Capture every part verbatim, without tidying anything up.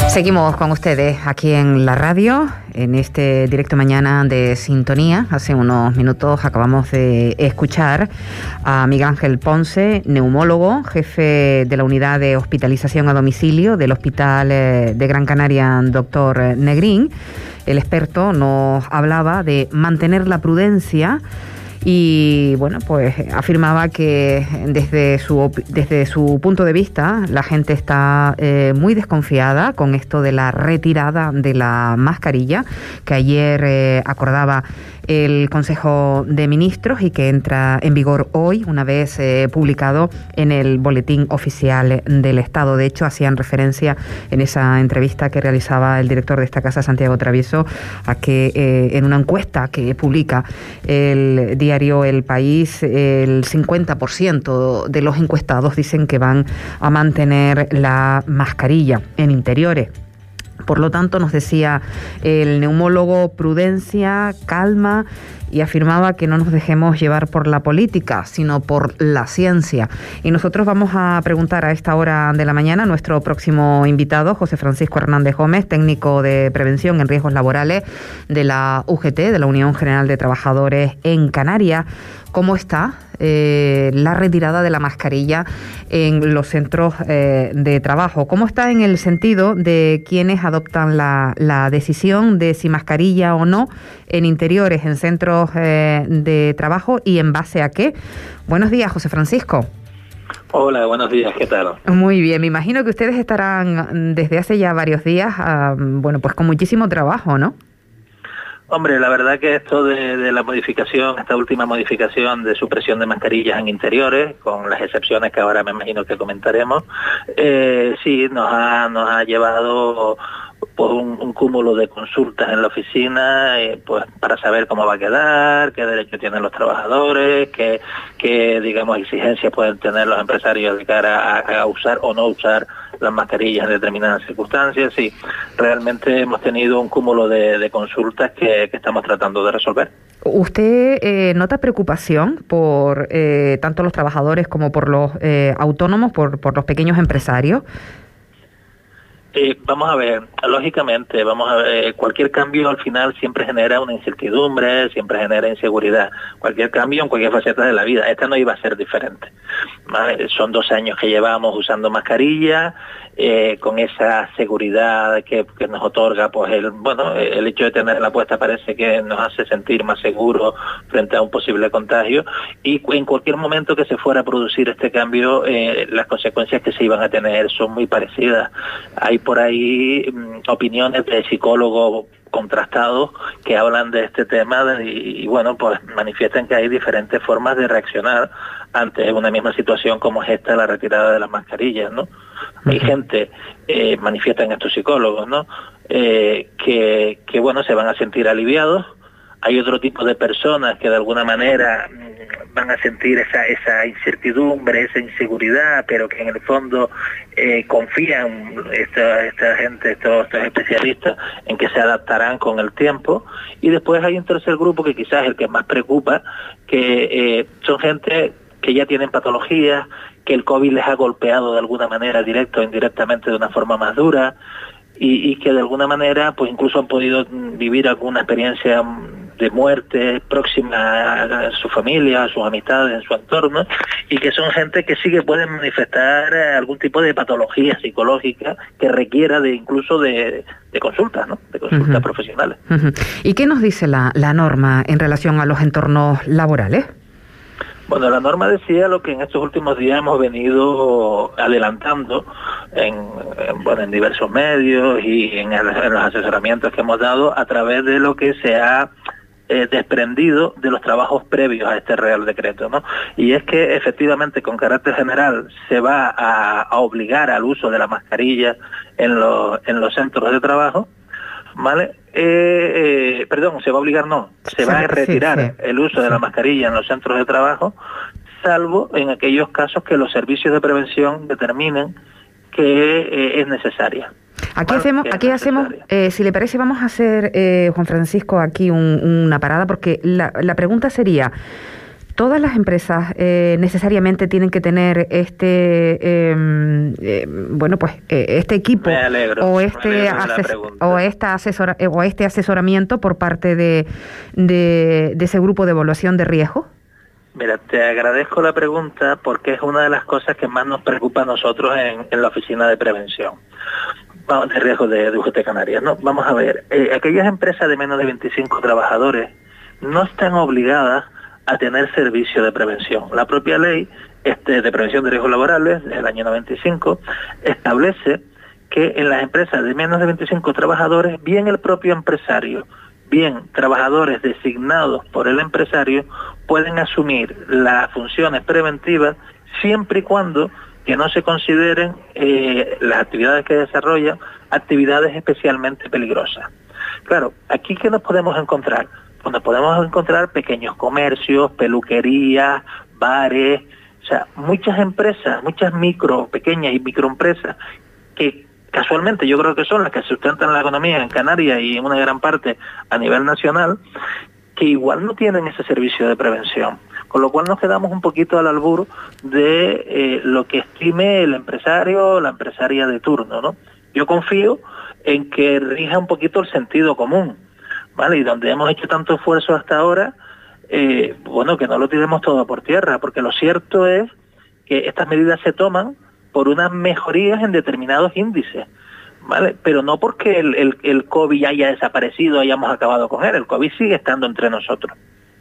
Seguimos con ustedes aquí en la radio, en este directo mañana de Sintonía. Hace unos minutos acabamos de escuchar a Miguel Ángel Ponce, neumólogo, jefe de la unidad de hospitalización a domicilio del Hospital de Gran Canaria, doctor Negrín. El experto nos hablaba de mantener la prudencia y, bueno, pues afirmaba que desde su, desde su punto de vista la gente está eh, muy desconfiada con esto de la retirada de la mascarilla que ayer eh, acordaba el Consejo de Ministros y que entra en vigor hoy, una vez eh, publicado en el Boletín Oficial del Estado. De hecho, hacían referencia en esa entrevista que realizaba el director de esta casa, Santiago Travieso, a que eh, en una encuesta que publica el diario El País, el cincuenta por ciento de los encuestados dicen que van a mantener la mascarilla en interiores. Por lo tanto, nos decía el neumólogo, prudencia, calma, y afirmaba que no nos dejemos llevar por la política, sino por la ciencia. Y nosotros vamos a preguntar a esta hora de la mañana a nuestro próximo invitado, José Francisco Hernández Gómez, técnico de prevención en riesgos laborales de la U G T, de la Unión General de Trabajadores en Canarias. ¿Cómo está eh, la retirada de la mascarilla en los centros eh, de trabajo? ¿Cómo está en el sentido de quienes adoptan la, la decisión de si mascarilla o no en interiores, en centros eh, de trabajo, y en base a qué? Buenos días, José Francisco. Hola, buenos días, ¿qué tal? Muy bien, me imagino que ustedes estarán desde hace ya varios días, uh, bueno, pues con muchísimo trabajo, ¿no? Hombre, la verdad que esto de, de la modificación, esta última modificación de supresión de mascarillas en interiores, con las excepciones que ahora me imagino que comentaremos, eh, sí, nos ha, nos ha llevado pues un, un cúmulo de consultas en la oficina, eh, pues para saber cómo va a quedar, qué derechos tienen los trabajadores, qué, qué digamos exigencias pueden tener los empresarios de cara a, a usar o no usar las mascarillas en determinadas circunstancias. Sí, realmente hemos tenido un cúmulo de, de consultas que, que estamos tratando de resolver. ¿Usted eh, nota preocupación por eh, tanto los trabajadores como por los eh, autónomos, por, por los pequeños empresarios? Eh, vamos a ver, lógicamente, vamos a ver, cualquier cambio al final siempre genera una incertidumbre, siempre genera inseguridad. Cualquier cambio en cualquier faceta de la vida. Esta no iba a ser diferente. ¿Vale? Son dos años que llevamos usando mascarilla, eh, con esa seguridad que, que nos otorga, pues el, bueno, el hecho de tenerla puesta parece que nos hace sentir más seguros frente a un posible contagio, y en cualquier momento que se fuera a producir este cambio, eh, las consecuencias que se iban a tener son muy parecidas. Hay por ahí mmm, opiniones de psicólogos contrastados que hablan de este tema de, y, y bueno, pues manifiestan que hay diferentes formas de reaccionar ante una misma situación como es esta, la retirada de las mascarillas, ¿no? Uh-huh. Hay gente, eh, manifiestan estos psicólogos, ¿no? Eh, que, que bueno, se van a sentir aliviados. Hay otro tipo de personas que de alguna manera van a sentir esa, esa incertidumbre, esa inseguridad, pero que en el fondo eh, confían esta, esta gente, estos, estos especialistas, en que se adaptarán con el tiempo. Y después hay un tercer grupo que quizás es el que más preocupa, que eh, son gente que ya tienen patologías, que el COVID les ha golpeado de alguna manera, directa o indirectamente, de una forma más dura, y, y que de alguna manera pues incluso han podido vivir alguna experiencia de muerte próxima a su familia, a sus amistades, en su entorno, y que son gente que sí que pueden manifestar algún tipo de patología psicológica que requiera de incluso de, de consultas, ¿no? De consultas uh-huh. profesionales. Uh-huh. ¿Y qué nos dice la, la norma en relación a los entornos laborales? Bueno, la norma decía lo que en estos últimos días hemos venido adelantando en, en, bueno, en diversos medios y en, el, en los asesoramientos que hemos dado a través de lo que se ha eh, desprendido de los trabajos previos a este Real Decreto, ¿no? Y es que efectivamente con carácter general se va a, a obligar al uso de la mascarilla en los, en los centros de trabajo, ¿vale? Eh, eh, perdón, se va a obligar, no, se va a retirar sí, sí. el uso de la mascarilla en los centros de trabajo, salvo en aquellos casos que los servicios de prevención determinen que eh, es necesaria. Aquí bueno, hacemos, aquí hacemos eh, si le parece, vamos a hacer, eh, Juan Francisco, aquí un, una parada, porque la, la pregunta sería: ¿todas las empresas eh, necesariamente tienen que tener este eh, eh, bueno pues eh, este equipo me alegro, o este ases o esta asesora o este asesoramiento por parte de, de, de ese grupo de evaluación de riesgo? Mira, te agradezco la pregunta porque es una de las cosas que más nos preocupa a nosotros en, en la oficina de prevención de riesgo de, de U G T Canarias, ¿no? Vamos a ver, eh, aquellas empresas de menos de veinticinco trabajadores no están obligadas a tener servicio de prevención. La propia ley este, de prevención de riesgos laborales del año noventa y cinco establece que en las empresas de menos de veinticinco trabajadores, bien el propio empresario, bien trabajadores designados por el empresario, pueden asumir las funciones preventivas siempre y cuando que no se consideren eh, las actividades que desarrollan actividades especialmente peligrosas. Claro, aquí ¿qué nos podemos encontrar? Pues nos podemos encontrar pequeños comercios, peluquerías, bares, o sea, muchas empresas, muchas micro, pequeñas y microempresas que casualmente yo creo que son las que sustentan la economía en Canarias y en una gran parte a nivel nacional, que igual no tienen ese servicio de prevención. Con lo cual nos quedamos un poquito al albur de eh, lo que estime el empresario o la empresaria de turno, ¿no? Yo confío en que rija un poquito el sentido común, ¿vale? Y donde hemos hecho tanto esfuerzo hasta ahora, eh, bueno, que no lo tiremos todo por tierra, porque lo cierto es que estas medidas se toman por unas mejorías en determinados índices, ¿vale? Pero no porque el, el, el COVID haya desaparecido, hayamos acabado con él, el COVID sigue estando entre nosotros.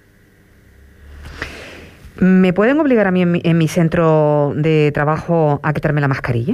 ¿Me pueden obligar a mí en mi, en mi centro de trabajo a quitarme la mascarilla?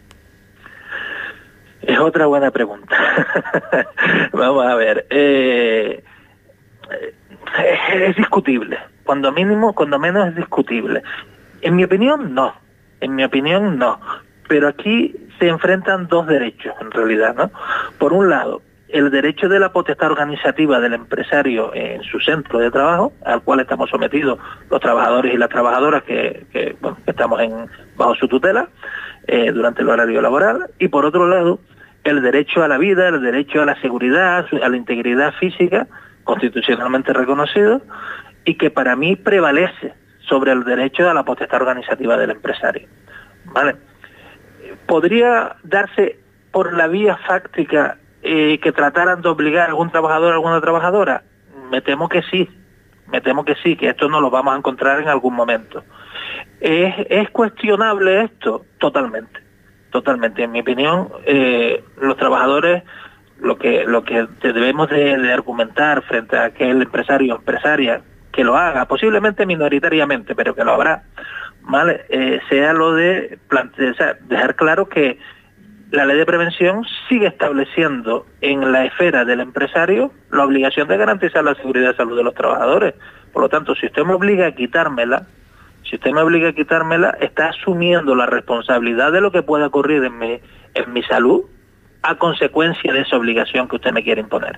Es otra buena pregunta. Vamos a ver. Eh, es, es discutible. Cuando mínimo, cuando menos es discutible. En mi opinión, no. En mi opinión, no. Pero aquí se enfrentan dos derechos, en realidad, ¿no? Por un lado, el derecho de la potestad organizativa del empresario en su centro de trabajo, al cual estamos sometidos los trabajadores y las trabajadoras que, que, bueno, que estamos en, bajo su tutela eh, durante el horario laboral, y por otro lado, el derecho a la vida, el derecho a la seguridad, a la integridad física, constitucionalmente reconocido, y que para mí prevalece sobre el derecho a la potestad organizativa del empresario. ¿Vale? ¿Podría darse por la vía fáctica Eh, que trataran de obligar a algún trabajador o alguna trabajadora? Me temo que sí, me temo que sí, que esto no lo vamos a encontrar en algún momento. ¿Es, es cuestionable esto? Totalmente, totalmente. En mi opinión, eh, los trabajadores, lo que lo que debemos de, de argumentar frente a aquel empresario o empresaria que lo haga, posiblemente minoritariamente, pero que lo habrá, ¿vale? Eh, sea lo de plantear, o sea, dejar claro que la ley de prevención sigue estableciendo en la esfera del empresario la obligación de garantizar la seguridad y salud de los trabajadores. Por lo tanto, si usted me obliga a quitármela, si usted me obliga a quitármela, está asumiendo la responsabilidad de lo que pueda ocurrir en mi, en mi salud a consecuencia de esa obligación que usted me quiere imponer.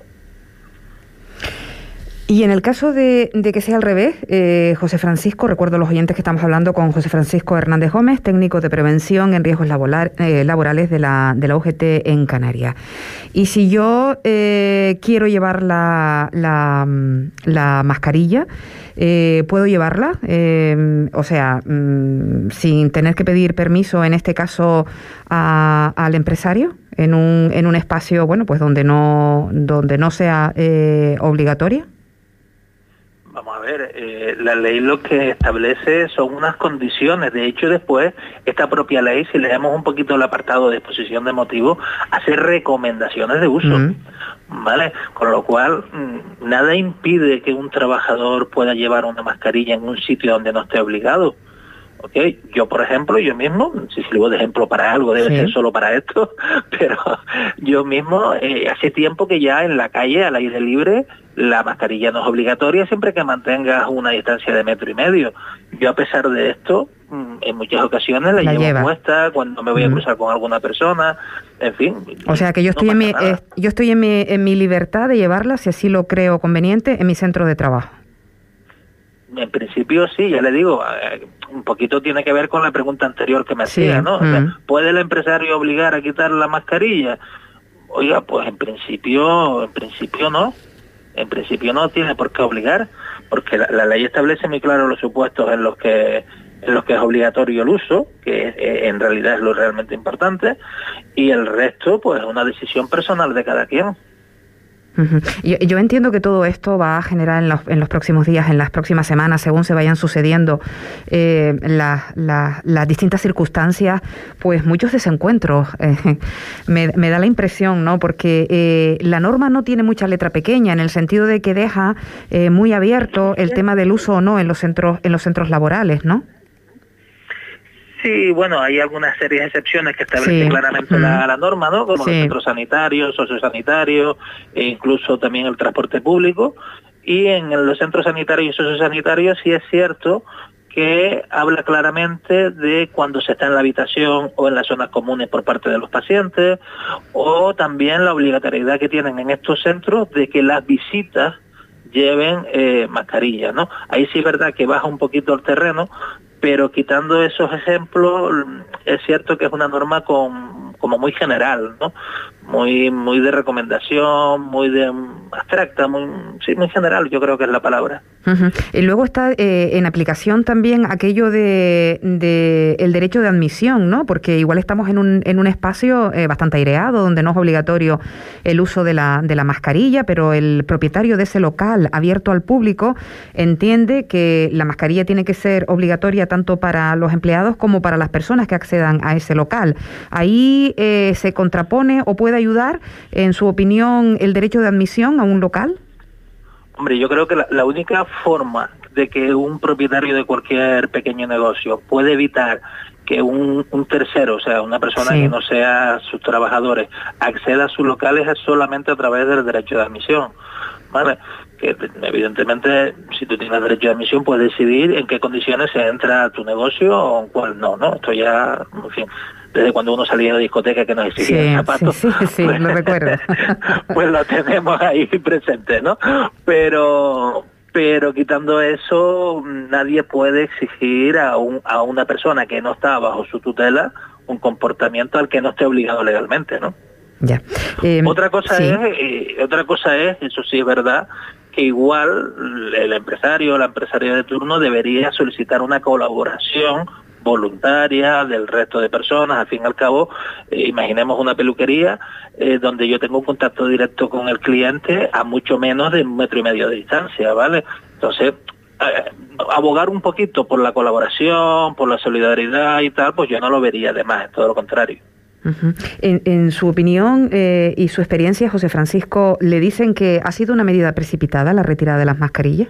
Y en el caso de, de que sea al revés, eh, José Francisco, recuerdo a los oyentes que estamos hablando con José Francisco Hernández Gómez, técnico de prevención en riesgos laboral, eh, laborales de la, de la U G T en Canarias. Y si yo eh, quiero llevar la, la, la mascarilla, eh, ¿puedo llevarla? Eh, o sea, mm, sin tener que pedir permiso, en este caso, a, al empresario, en un, en un espacio, bueno, pues donde no, donde no sea eh, obligatoria. Vamos a ver, eh, la ley lo que establece son unas condiciones. De hecho, después, esta propia ley, si leemos un poquito el apartado de exposición de motivos, hace recomendaciones de uso, mm. ¿vale? Con lo cual, mmm, nada impide que un trabajador pueda llevar una mascarilla en un sitio donde no esté obligado. ¿Okay? Yo, por ejemplo, yo mismo, si sirvo de ejemplo para algo, debe sí. ser solo para esto, pero yo mismo, eh, hace tiempo que ya en la calle, al aire libre, la mascarilla no es obligatoria siempre que mantengas una distancia de metro y medio. Yo, a pesar de esto, en muchas ocasiones la, la llevo lleva. puesta cuando me voy a cruzar mm. con alguna persona, en fin. O sea que yo estoy, no en, mi, eh, yo estoy en, mi, en mi libertad de llevarla, si así lo creo conveniente, en mi centro de trabajo. En principio sí, ya le digo, eh, un poquito tiene que ver con la pregunta anterior que me hacía, sí. ¿no? O sea, mm. ¿puede el empresario obligar a quitar la mascarilla? Oiga, pues en principio, en principio no. En principio no tiene por qué obligar, porque la, la ley establece muy claro los supuestos en los que en los que es obligatorio el uso, que eh, en realidad es lo realmente importante, y el resto pues es una decisión personal de cada quien. Uh-huh. Yo, yo entiendo que todo esto va a generar en los, en los próximos días, en las próximas semanas, según se vayan sucediendo eh, la, la, las distintas circunstancias, pues muchos desencuentros. Eh, me, me da la impresión, ¿no? Porque eh, la norma no tiene mucha letra pequeña, en el sentido de que deja eh, muy abierto el tema del uso o no en los centros, en los centros laborales, ¿no? Sí, bueno, hay algunas serias excepciones que establecen sí. claramente uh-huh. la, la norma, ¿no? Como sí. los centros sanitarios, sociosanitarios, e incluso también el transporte público. Y en los centros sanitarios y sociosanitarios sí es cierto que habla claramente de cuando se está en la habitación o en las zonas comunes por parte de los pacientes, o también la obligatoriedad que tienen en estos centros de que las visitas lleven eh, mascarilla, ¿no? Ahí sí es verdad que baja un poquito el terreno, pero quitando esos ejemplos, es cierto que es una norma con, como muy general, ¿no? Muy muy de recomendación, muy de abstracta, muy sí, muy general, yo creo que es la palabra. Uh-huh. Y luego está eh, en aplicación también aquello de, de el derecho de admisión, ¿no? Porque igual estamos en un en un espacio eh, bastante aireado, donde no es obligatorio el uso de la de la mascarilla, pero el propietario de ese local abierto al público entiende que la mascarilla tiene que ser obligatoria tanto para los empleados como para las personas que accedan a ese local. Ahí eh, se contrapone o puede ayudar, en su opinión, el derecho de admisión a un local. Hombre, yo creo que la, la única forma de que un propietario de cualquier pequeño negocio puede evitar que un, un tercero, o sea, una persona sí. que no sea sus trabajadores, acceda a sus locales es solamente a través del derecho de admisión, ¿vale? Que evidentemente, si tú tienes derecho de admisión, puedes decidir en qué condiciones se entra a tu negocio o en cuál no, ¿no? Esto ya, en fin, desde cuando uno salía de discoteca que nos exigían sí, zapatos, sí, sí, sí, pues, lo recuerdo. Pues lo tenemos ahí presente, ¿no? Pero pero quitando eso, nadie puede exigir a un a una persona que no está bajo su tutela un comportamiento al que no esté obligado legalmente, ¿no? Ya. Eh, otra cosa sí. es, eh, otra cosa es, eso sí es verdad, que igual el empresario o la empresaria de turno debería solicitar una colaboración voluntaria del resto de personas. Al fin y al cabo, eh, imaginemos una peluquería eh, donde yo tengo un contacto directo con el cliente a mucho menos de un metro y medio de distancia, ¿vale? Entonces, eh, abogar un poquito por la colaboración, por la solidaridad y tal, pues yo no lo vería de más, es todo lo contrario. Uh-huh. En, en su opinión eh, y su experiencia, José Francisco, ¿le dicen que ha sido una medida precipitada la retirada de las mascarillas?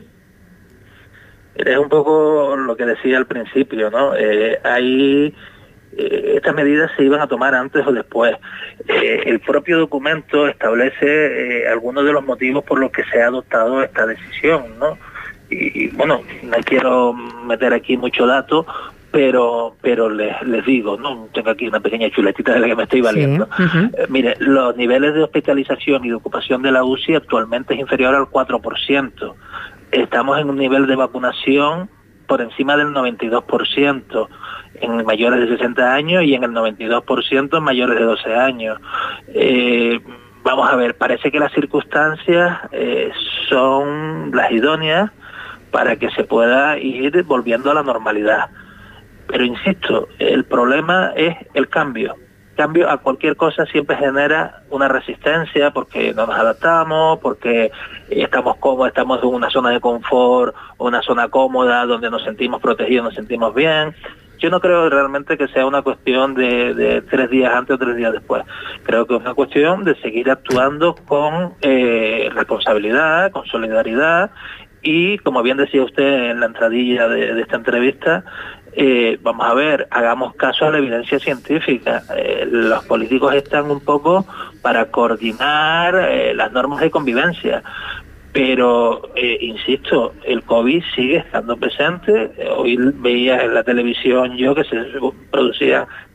Es un poco lo que decía al principio, ¿no? Eh, hay, eh, estas medidas se iban a tomar antes o después. Eh, el propio documento establece eh, algunos de los motivos por los que se ha adoptado esta decisión, ¿no? Y, y bueno, no quiero meter aquí mucho dato, pero pero les, les digo, no tengo aquí una pequeña chuletita de la que me estoy valiendo. Sí. Uh-huh. Eh, mire, los niveles de hospitalización y de ocupación de la U C I actualmente es inferior al cuatro por ciento. Estamos en un nivel de vacunación por encima del noventa y dos por ciento en mayores de sesenta años y en el noventa y dos por ciento en mayores de doce años. Eh, vamos a ver, parece que las circunstancias eh, son las idóneas para que se pueda ir volviendo a la normalidad. Pero insisto, el problema es el cambio. Cambio a cualquier cosa siempre genera una resistencia porque no nos adaptamos, porque estamos cómodos, estamos en una zona de confort, una zona cómoda donde nos sentimos protegidos, nos sentimos bien. Yo no creo realmente que sea una cuestión de, de tres días antes o tres días después. Creo que es una cuestión de seguir actuando con eh, responsabilidad, con solidaridad y, como bien decía usted en la entradilla de, de esta entrevista, Eh, vamos a ver, hagamos caso a la evidencia científica. Eh, los políticos están un poco para coordinar eh, las normas de convivencia, pero, eh, insisto, el COVID sigue estando presente. Eh, hoy veía en la televisión yo que se producían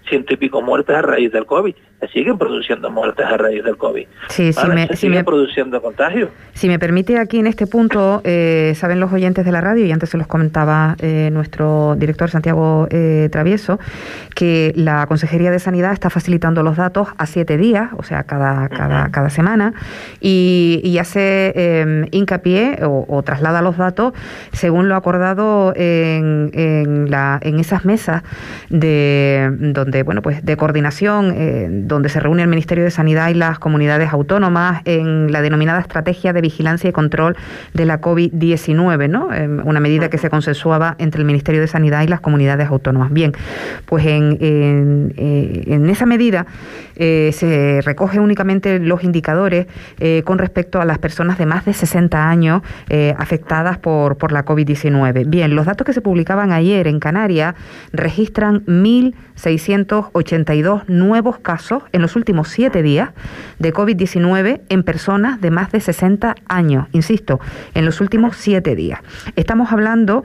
ciento y pico muertes a raíz del COVID. Se siguen produciendo muertes a raíz del COVID. Sí, ¿vale? si me, Se si siguen me, produciendo contagios. Si me permite, aquí en este punto, eh, saben los oyentes de la radio, y antes se los comentaba eh, nuestro director Santiago eh, Travieso, que la Consejería de Sanidad está facilitando los datos a siete días, o sea, cada, cada, cada semana, y, y hace eh, hincapié o, o traslada los datos según lo acordado en, en, la, en esas mesas de donde bueno pues de coordinación, eh, donde se reúne el Ministerio de Sanidad y las comunidades autónomas en la denominada Estrategia de Vigilancia y Control de la COVID diecinueve, ¿no? Eh, una medida que se consensuaba entre el Ministerio de Sanidad y las comunidades autónomas. Bien, pues en, en, en esa medida eh, se recoge únicamente los indicadores eh, con respecto a las personas de más de sesenta años eh, afectadas por, por la COVID diecinueve. Bien, los datos que se publicaban ayer en Canarias registran mil seiscientos ochenta y dos nuevos casos en los últimos siete días de COVID diecinueve en personas de más de sesenta años, insisto, en los últimos siete días. Estamos hablando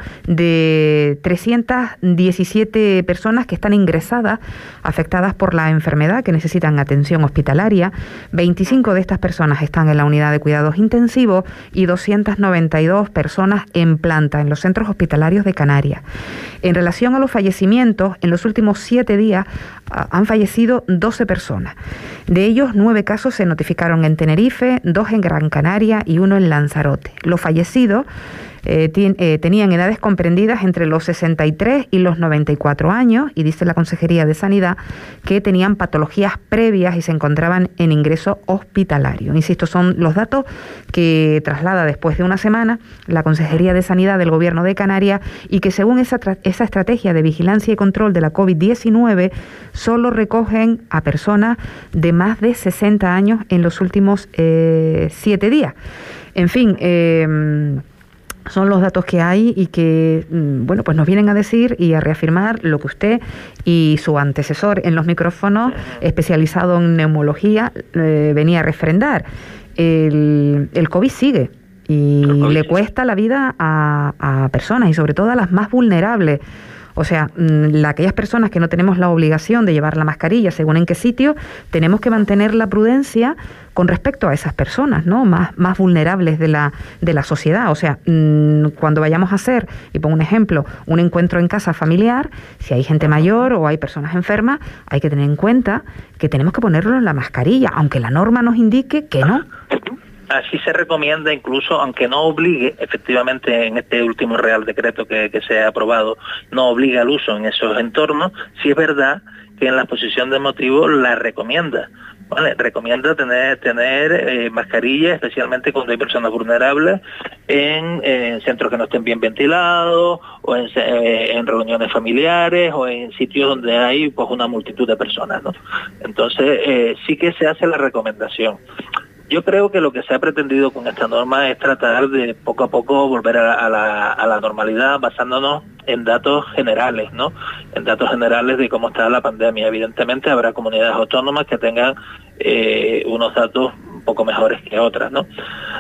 de trescientas diecisiete personas que están ingresadas, afectadas por la enfermedad, que necesitan atención hospitalaria. veinticinco de estas personas están en la unidad de cuidados intensivos y doscientas noventa y dos personas en planta en los centros hospitalarios de Canarias. En relación a los fallecimientos, en los últimos siete días han fallecido doce personas. De ellos, nueve casos se notificaron en Tenerife, dos en Gran Canaria y uno en Lanzarote. Los fallecidos eh, tien, eh, tenían edades comprendidas entre los sesenta y tres y los noventa y cuatro años, y dice la Consejería de Sanidad que tenían patologías previas y se encontraban en ingreso hospitalario. Insisto, son los datos que traslada después de una semana la Consejería de Sanidad del Gobierno de Canarias, y que según esa, esa estrategia de vigilancia y control de la COVID diecinueve solo recogen a personas de más de sesenta años en los últimos eh, siete días. En fin, eh, son los datos que hay y que, bueno, pues nos vienen a decir y a reafirmar lo que usted y su antecesor en los micrófonos, especializado en neumología, eh, venía a refrendar. El, el COVID sigue y le cuesta la vida a, a personas, y sobre todo a las más vulnerables. O sea, la, aquellas personas que no tenemos la obligación de llevar la mascarilla según en qué sitio, tenemos que mantener la prudencia con respecto a esas personas, ¿no? Más, más vulnerables de la, de la sociedad. O sea, mmm, cuando vayamos a hacer, y pongo un ejemplo, un encuentro en casa familiar, si hay gente mayor o hay personas enfermas, hay que tener en cuenta que tenemos que ponerlo en la mascarilla, aunque la norma nos indique que no. Así se recomienda, incluso aunque no obligue, efectivamente en este último Real Decreto que, que se ha aprobado, no obliga al uso en esos entornos. Sí es verdad que en la exposición de motivos la recomienda. Vale, recomienda tener tener eh, mascarilla, especialmente cuando hay personas vulnerables, en, en centros que no estén bien ventilados, o en, eh, en reuniones familiares, o en sitios donde hay pues una multitud de personas, ¿no? Entonces, eh, sí que se hace la recomendación. Yo creo que lo que se ha pretendido con esta norma es tratar de poco a poco volver a, a, la, a la normalidad, basándonos en datos generales, ¿no? En datos generales de cómo está la pandemia. Evidentemente habrá comunidades autónomas que tengan eh, unos datos un poco mejores que otras, ¿no?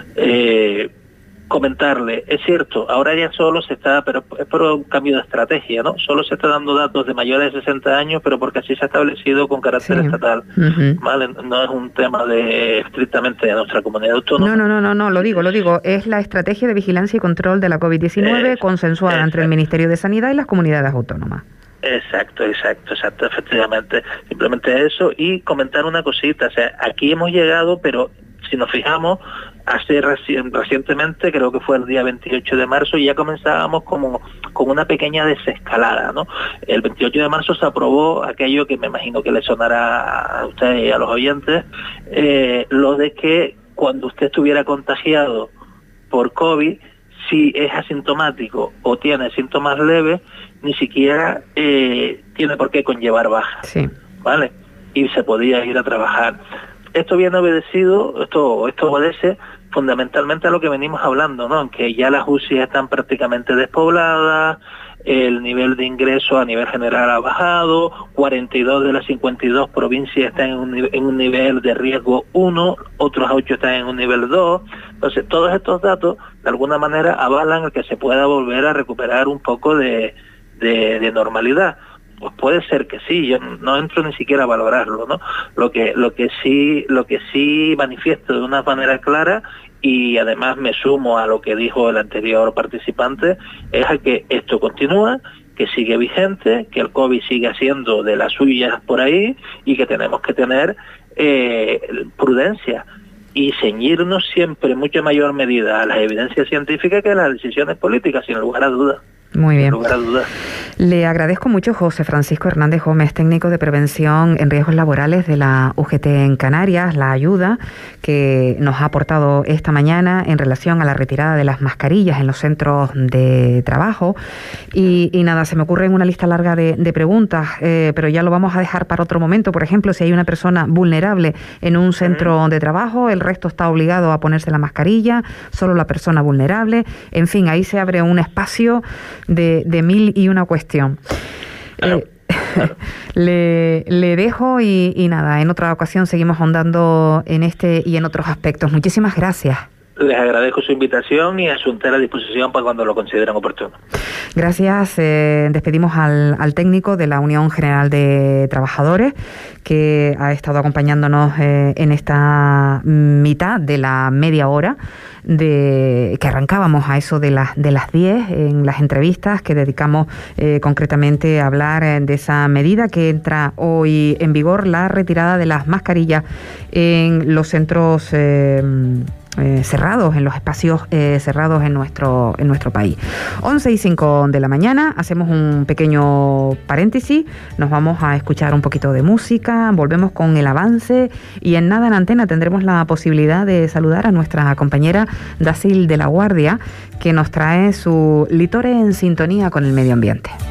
Eh, comentarle, es cierto, ahora ya solo se está, pero es por un cambio de estrategia, ¿no? Solo se está dando datos de mayores de sesenta años, pero porque así se ha establecido con carácter sí. estatal, uh-huh. ¿Vale? No es un tema de estrictamente de nuestra comunidad autónoma. No, no, no, no, no, lo digo, lo digo, es la estrategia de vigilancia y control de la COVID diecinueve es, consensuada exacto. entre el Ministerio de Sanidad y las comunidades autónomas. Exacto, exacto, exacto, efectivamente. Simplemente eso, y comentar una cosita, o sea, aquí hemos llegado, pero si nos fijamos, hace reci- recientemente, creo que fue el día veintiocho de marzo, ya comenzábamos como con una pequeña desescalada, ¿no? El veintiocho de marzo se aprobó aquello que me imagino que le sonará a usted y a los oyentes, eh, lo de que cuando usted estuviera contagiado por COVID, si es asintomático o tiene síntomas leves, ni siquiera eh, tiene por qué conllevar baja, sí. ¿Vale? Y se podía ir a trabajar. Esto viene obedecido, esto, esto obedece fundamentalmente a lo que venimos hablando, ¿no? Que ya las U C I están prácticamente despobladas, el nivel de ingreso a nivel general ha bajado, cuarenta y dos de las cincuenta y dos provincias están en un, en un nivel de riesgo uno, otros ocho están en un nivel dos. Entonces, todos estos datos, de alguna manera, avalan el que se pueda volver a recuperar un poco de, de, de normalidad. Pues puede ser que sí, yo no entro ni siquiera a valorarlo, ¿no? Lo que, lo que sí, lo que sí manifiesto de una manera clara, y además me sumo a lo que dijo el anterior participante, es a que esto continúa, que sigue vigente, que el COVID sigue haciendo de las suyas por ahí y que tenemos que tener eh, prudencia y ceñirnos siempre en mucha mayor medida a las evidencias científicas que a las decisiones políticas, sin lugar a dudas. Muy bien. Sin lugar a dudas. Le agradezco mucho, José Francisco Hernández Gómez, técnico de prevención en riesgos laborales de la U G T en Canarias, la ayuda que nos ha aportado esta mañana en relación a la retirada de las mascarillas en los centros de trabajo. Y, y nada, se me ocurre una lista larga de, de preguntas, eh, pero ya lo vamos a dejar para otro momento. Por ejemplo, si hay una persona vulnerable en un centro uh-huh. de trabajo, el resto está obligado a ponerse la mascarilla, solo la persona vulnerable. En fin, ahí se abre un espacio de, de mil y una cuestión. Claro. Eh, le, le dejo y, y nada, en otra ocasión seguimos ahondando en este y en otros aspectos. Muchísimas gracias. Les agradezco su invitación y a su entera disposición para cuando lo consideren oportuno. Gracias. Eh, despedimos al, al técnico de la Unión General de Trabajadores, que ha estado acompañándonos eh, en esta mitad de la media hora de que arrancábamos a eso de las de las diez en las entrevistas que dedicamos eh, concretamente a hablar eh, de esa medida que entra hoy en vigor, la retirada de las mascarillas en los centros eh, Eh, cerrados, en los espacios eh, cerrados en nuestro en nuestro país. once y cinco de la mañana, hacemos un pequeño paréntesis, nos vamos a escuchar un poquito de música, volvemos con el avance y en nada en antena tendremos la posibilidad de saludar a nuestra compañera Dacil de la Guardia, que nos trae su Litore en sintonía con el medio ambiente.